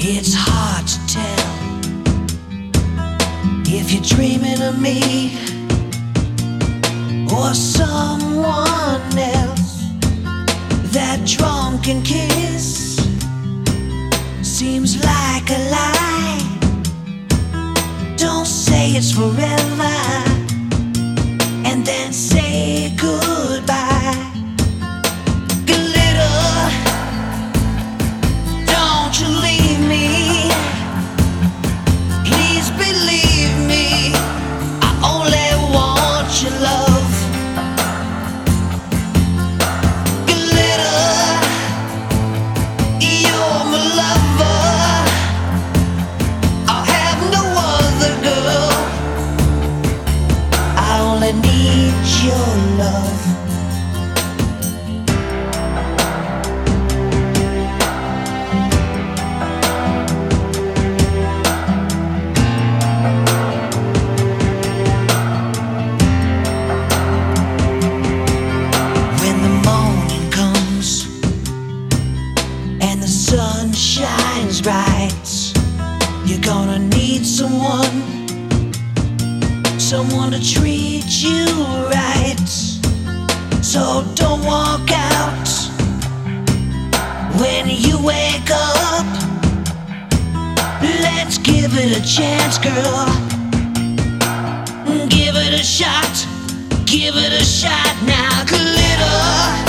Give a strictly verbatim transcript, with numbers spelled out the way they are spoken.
It's hard to tell if you're dreaming of me or someone else. That drunken kiss seems like a lie. Don't say it's forever and then say goodbye. Glitter, don't you leave me. Please believe me, I only want your love. Glitter, you're my lover. I'll have no other girl. I only need your love. And the sun shines bright, you're gonna need someone, someone to treat you right. So don't walk out when you wake up. Let's give it a chance, girl. Give it a shot, give it a shot now. Glitter,